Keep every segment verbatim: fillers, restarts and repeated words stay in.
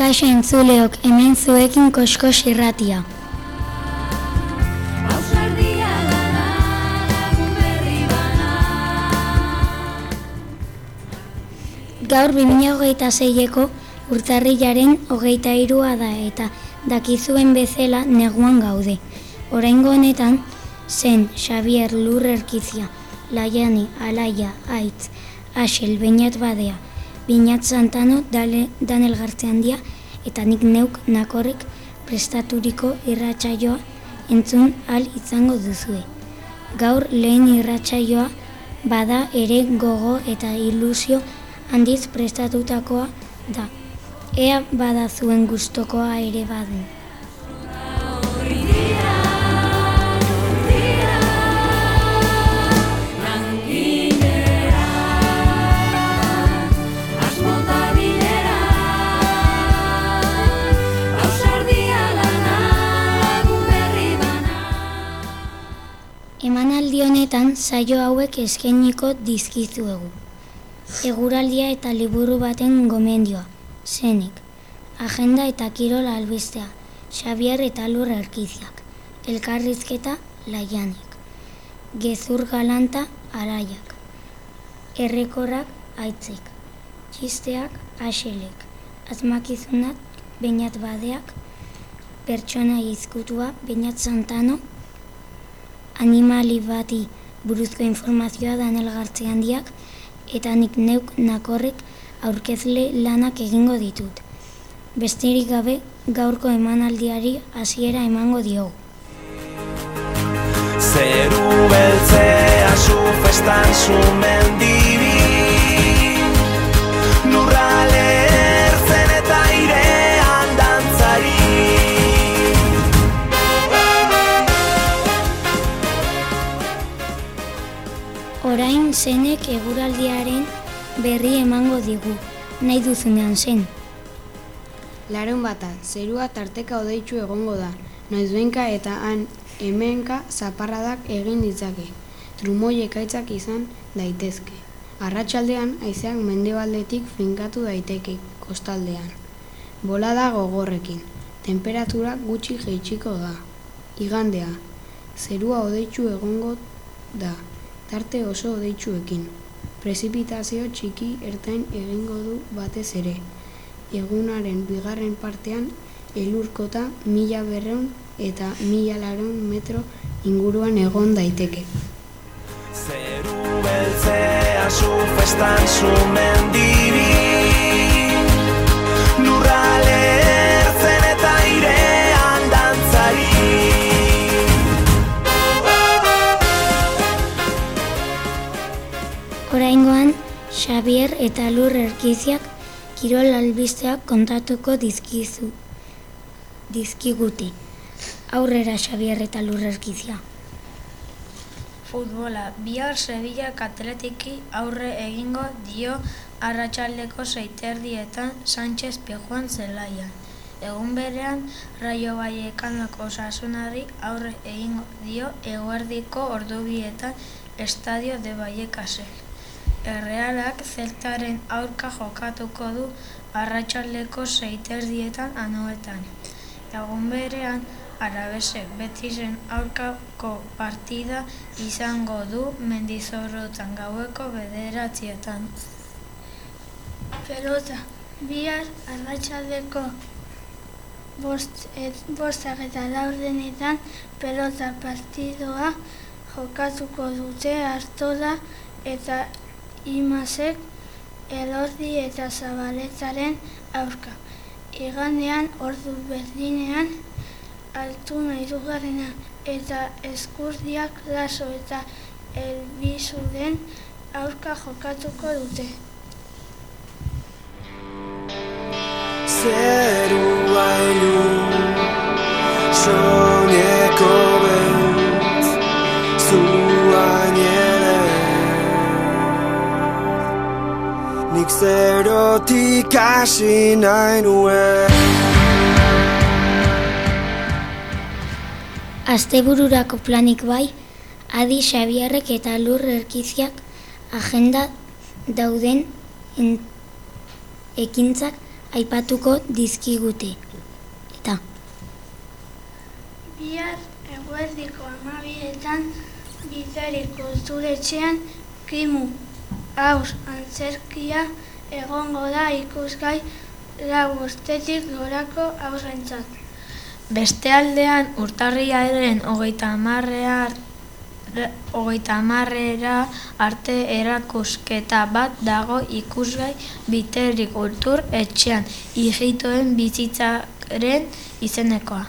Kaixo entzuleok, hemen zuekin Koskos irratia. Gaur bi mila hogeita seiko urtarrilaren hogeita hirua da eta dakizuen bezala neguan gaude. Oraingo honetan zen Xabier Lurrerkizia, Laiani, Alaia, Aitz, Axel, Beñat Badea, Binat Santano, Dale, Danel Gartziandia eta nik neuk nakorrek prestaturiko irratsaioa entzun al izango duzue. Gaur lehen irratsaioa bada ere gogo eta ilusio handiz prestatutakoa da. Ea bada zuen gustokoa ere baden. Emanaldi honetan saio hauek eskainiko dizkizuegu. Eguraldia eta liburu baten gomendioa, zenek, agenda eta kirol albistea, Xabier eta Lurrerkiziak, elkarrizketa Laianek, gezur galanta Alaiak, errekorrak Aitzek, txisteak Axelek, asmakizunak Beñat Badeak, pertsona izkutua Beñat Santano, animali bati buruzko informazioa Danel Gartziandiak, eta nik neuk nakorrek aurkezle lanak egingo ditut. Besterik gabe, gaurko emanaldiari hasiera emango diogu. Zeru beltzea zu festan zu mendibi, lurrale ertzen eta airean dantzari. Orain zenek eguraldiaren berri emango digu, nahi duzunean zen. Larun bata, zerua tarteka hodeitsu egongo da, noizbenka eta han hemenka zaparradak egin ditzake, trumoi ekaitzak izan daitezke. Arratsaldean haizeak mendebaldetik finkatu daiteke kostaldean. Bolada gogorrekin, temperatura gutxi jaitsiko da. Igandea, zerua hodeitsu egongo da, tarte oso hodeitsuekin. Prezipitazio txiki ertain egingo du batez ere. Egunaren bigarren partean elurkota mila berreun eta mila lareun metro inguruan egon daiteke. Zeru beltzea zu festan zu mendibi, lurrale ertzen eta airean dantzari. Oraingoan, Xabier eta Lurrerkiziak kirol albisteak kontatuko dizkizu, dizkigute. Aurrera Xabier eta Lurrerkizia. Futbola, bihar Sevillak Atletiki aurre egingo dio arratsaldeko seiterdietan Sánchez Pizjuán zelaian. Egun berean, Rayo Vallecanoak Osasunari aurre egingo dio eguerdiko ordubietan Estadio de Vallecasek. Errealak Zeltaren aurka jokatuko du arratsaldeko seiterdietan Anoetan. Egun berean, Arabesek Betisen aurkako partida izango du Mendizorrotzan gaueko bederatzietan. Pelota, bihar arratsaldeko bostak eta laurdenetan pelota partidoa jokatuko dute Artola eta Imasek Elordi eta Zabaletaren aurka. Igandean ordu berdinean Altuna hirugarrena eta Eskurdiak Laso eta Elbizuren aurka jokatuko dute. Zerua ilun, soineko beltz, zuain ere. Nik zerotik hasi nahi nuen. Astebururako planik bai, Adi Xabierrek eta Lurrerkiziak agenda dauden ekintzak aipatuko dizkigute. Eta bihar eguerdiko hamabietan Bidarik kulturetxean krimu haus antzerkia egongo da ikusgai lau bostetik gorako hausrentzat. Beste aldean, urtarrilaren hogeita hamarrear hogeita hamarrera arte erakusketa bat dago ikusgai Bidarik kultur etxean, ijitoen bizitzaren izenekoa.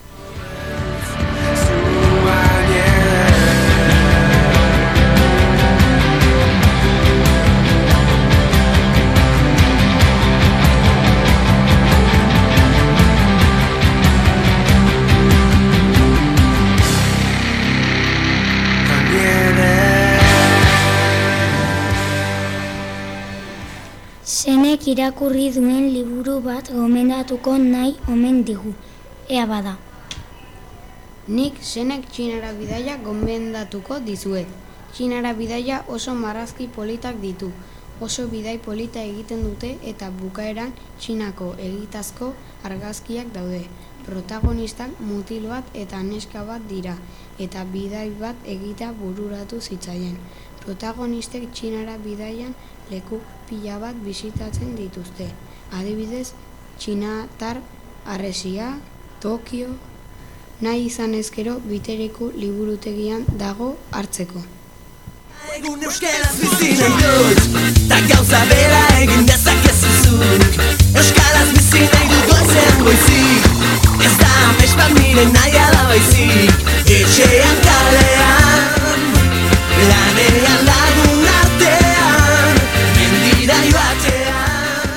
Senek irakurri duen liburu bat gomendatuko nahi omen digu, ea bada. Nik Senek Txinara bidaia gomendatuko dizuet. Txinara bidaia oso marrazki politak ditu, oso bidai polita egiten dute eta bukaeran Txinako egitazko argazkiak daude. Protagonistak mutil bat eta neska bat dira, eta bidai bat egitea bururatu zitzaien. Protagonistek Txinara bidaian leku pila bat bisitatzen dituzte. Adibidez, Txinatar Harresia, Tokio, nahi izan ezkero Bidariko liburutegian dago hartzeko. Egun euskaraz bizi nahi dut, ta gauza bera egin dezakezu zuk. Euskaraz bizi nahi dut goizean goizik, ez da amets bat nire nahia da baizik. Etxean kalean, lanean lagun artean, mendirai batean.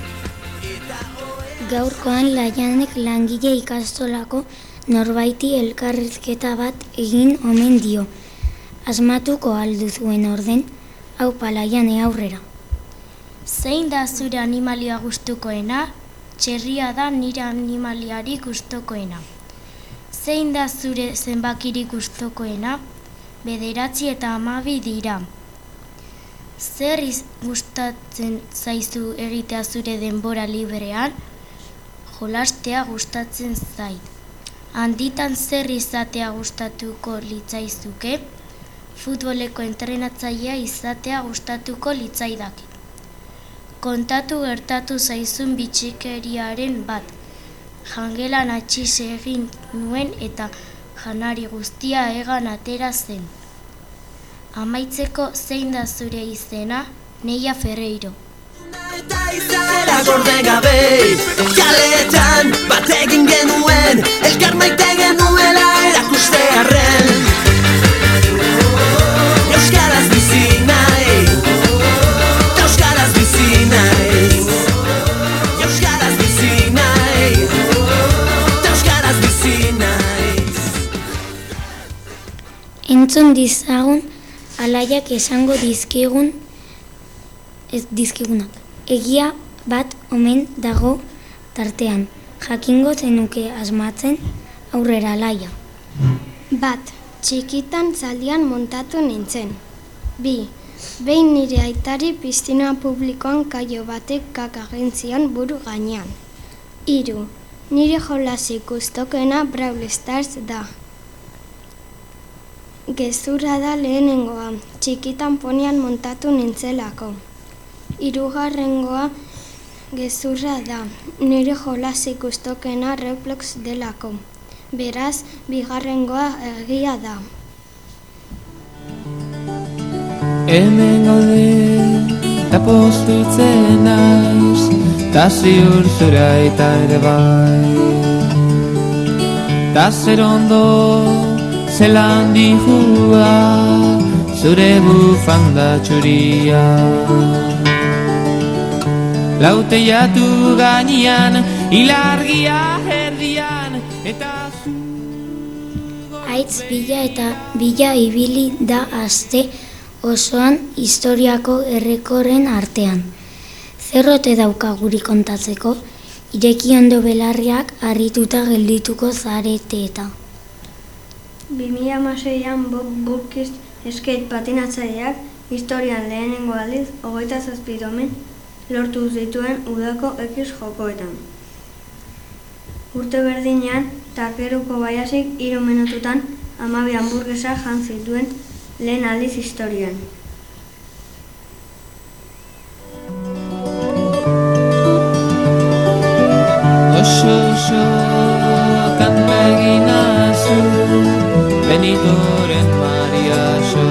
Gaurkoan Laianek langile ikastolako norbaiti elkarrizketa bat egin omen dio. Asmatuko aldu zuen orden, hau Laiane aurrera. Zein da zure animalia gustukoena? Txerria da nire animaliari gustukoena. Zein da zure zenbakiri gustukoena? Bederatzi eta hamabi dira. Zer gustatzen zaizu egitea zure denbora librean? Jolastea gustatzen zait. Handitan zer izatea gustatuko litzaizuke? Futboleko entrenatzailea izatea gustatuko litzaidake. Kontatu gertatu zaizun bitxikeriaren bat. Jangelan atxiz egin nuen eta janari guztia egan atera zen. Amaitzeko zein da zure izena? Neia Ferreiro. Eta izaera gorde gabe, kaletan bat egin genuen, elkar maite genuela erakustearren. Euskaraz bizi nahi, ta euskaraz bizi nahi. Euskaraz bizi nahi, ta euskaraz bizi nahi. Entzun dizagun, Alaiak esango dizkigun, ez dizkigunak. Egia bat omen dago tartean, jakingo zenuke asmatzen aurrera Alaia. Bat, txikitan zaldian montatu nintzen. Bi, behin nire aitari piztina publikoan kaio batek kakagin zion buru gainean. Hiru, nire jolasik gustokena Brawl Stars da. Gezurra da lehenengoa, txikitan ponian montatu nintzelako. Hirugarrengoa gezurra da, nire jolasik gustokena Roblox delako. Beraz, bigarrengoa egia da. Hemen gaude, ta postuitzen naiz, ta ziur zure aita ere bai. Ta zer ondo, zelan dihua, zure bufanda txuria. Lauteiatu gainean, ilargia erdian, eta Aitz bila eta bila ibili da aste osoan historiako errekorren artean. Zerrote dauka guri kontatzeko, ireki ondo belarriak harrituta geldituko zarete eta. bi mila hamaseian Bob Burkis skate patinatzaileak historian lehenengo aldiz hogeita zazpi domen lortu zituen udako X jokoetan. Urte berdinean, Takeruko Bayasik hiru minututan hamabi hamburguesa jan zituen lehen aldiz historian. Oso oso kanta eginazu Benitoren Mariaso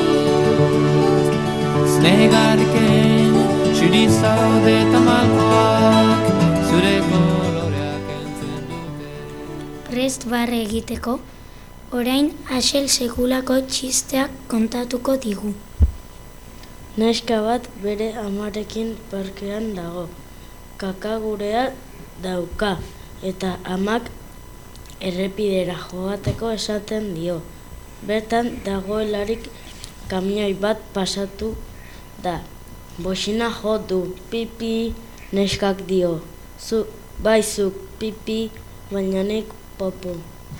Znegarken txuri zaude tamalkoak Zure koloreak entzen dute Prest barre egiteko, orain Axel sekulako txisteak kontatuko digu. Neska bat bere amarekin parkean dago. Kakagurea dauka eta amak errepidera joateko esaten dio. Bertan dagoelarik kamioi bat pasatu da. Boxina jo du, pipi, neskak dio. Zu, baizuk pipi, baina nik popo.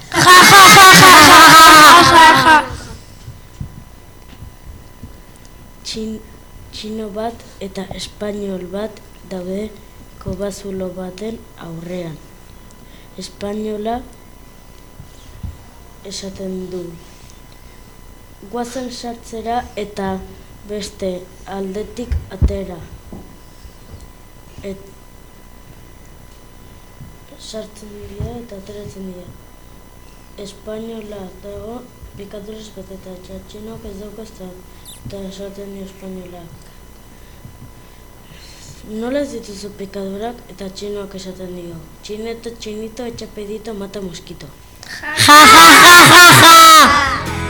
Txin, txino bat eta espainol bat daude kobazulo baten aurrean. Espainola esaten du. Guazen sartzera eta beste aldetik atera. Et, sartzen dira eta ateratzen dira. Espainola dago pikadurez beteta, eta txinok ez daukazta eta esaten dio espainolak. Nola ez dituzu pikadurak eta txinoak esaten dio. Txineto, txinito, etxapedito, mata moskito. Ja, ja, ja, ja, ja!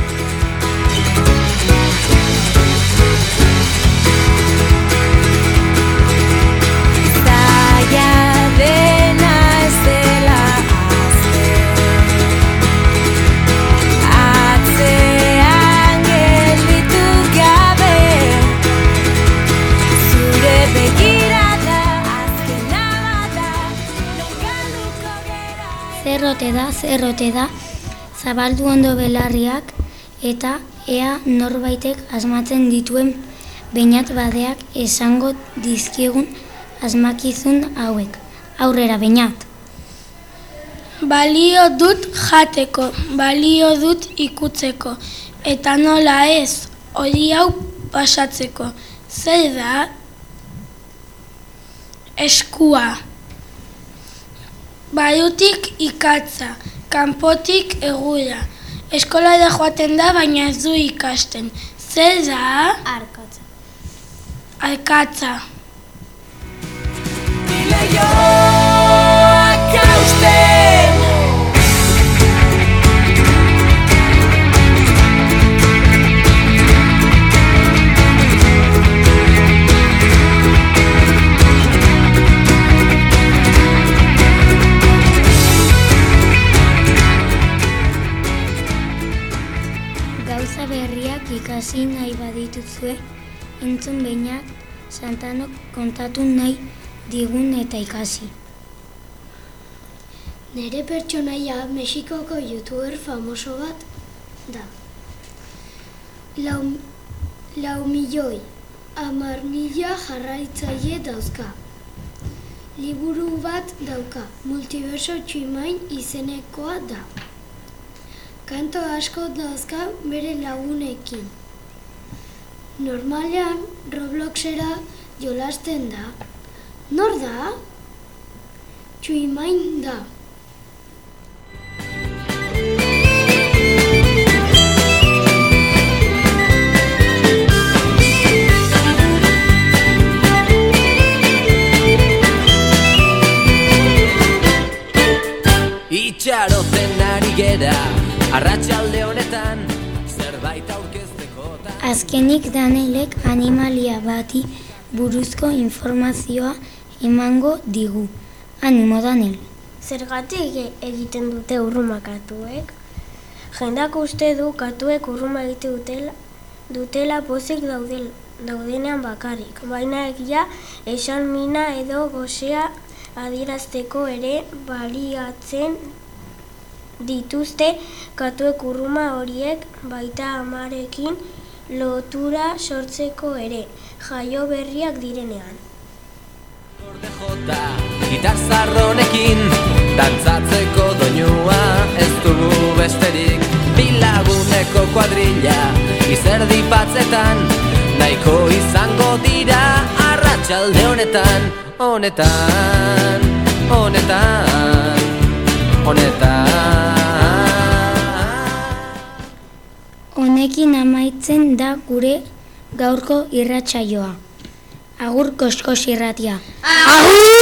Zerrote da, zerrote da, zabaldu ondo belarriak eta ea norbaitek asmatzen dituen Beñat Badeak esango dizkigun asmakizun hauek. Aurrera, Beñat. Balio dut jateko, balio dut ikutzeko, eta nola ez, hori hau pasatzeko. Zer da? Eskua. Barutik ikatza, kanpotik egura. Eskolara joaten da, baina ez du ikasten. Zer da? Arkatza. Arkatza. Leioak hausten Gauza berriak ikasi nahi badituzue, entzun Beñat Santanok kontatu nahi digun eta ikasi. Nere pertsonaia Mexikoko youtuber famoso bat da. Lau, lau milioi, hamar mila jarraitzaile dauzka. Liburu bat dauka, Multiverso Tximain izenekoa da. Kanto asko dauzka bere lagunekin. Normalean, Robloxera jolasten da. Nor da? Tximain da. Itxaroten ari gera, arratsalde honetan, zerbait aurkezteko. Azkenik Danielek animalia bati buruzko informazioa emango digu. Animo, Daniel. Zergatik egiten dute urruma katuek? Jendak uste du katuek urruma egite dutela, dutela pozik daudel, daudenean bakarrik. Baina egia esan mina edo gozea adierazteko ere baliatzen dituzte katuek urruma horiek, baita amarekin lotura sortzeko ere, jaio berriak direnean. Eta gitar zarronekin dantzatzeko doinua ez dugu besterik. Bilaguneko kuadrilla izerdi batzetan nahiko izango dira arratsalde honetan. Honetan, honetan, honetan. Honekin amaitzen da gure gaurko irratsaioa. Agur koskos irratia. Agur!